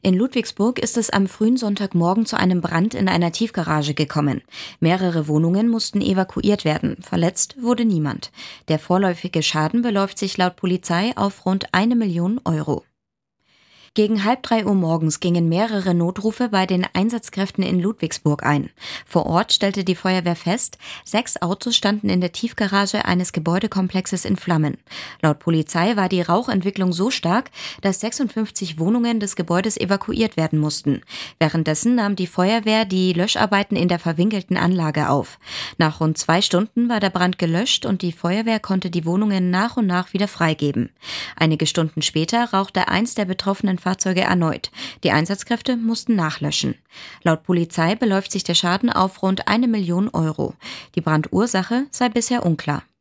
In Ludwigsburg ist es am frühen Sonntagmorgen zu einem Brand in einer Tiefgarage gekommen. Mehrere Wohnungen mussten evakuiert werden. Verletzt wurde niemand. Der vorläufige Schaden beläuft sich laut Polizei auf rund 1 Million Euro. Gegen 2:30 Uhr morgens gingen mehrere Notrufe bei den Einsatzkräften in Ludwigsburg ein. Vor Ort stellte die Feuerwehr fest, 6 Autos standen in der Tiefgarage eines Gebäudekomplexes in Flammen. Laut Polizei war die Rauchentwicklung so stark, dass 56 Wohnungen des Gebäudes evakuiert werden mussten. Währenddessen nahm die Feuerwehr die Löscharbeiten in der verwinkelten Anlage auf. Nach rund 2 Stunden war der Brand gelöscht und die Feuerwehr konnte die Wohnungen nach und nach wieder freigeben. Einige Stunden später rauchte eins der betroffenen Fahrzeuge erneut. Die Einsatzkräfte mussten nachlöschen. Laut Polizei beläuft sich der Schaden auf rund 1 Million Euro. Die Brandursache sei bisher unklar.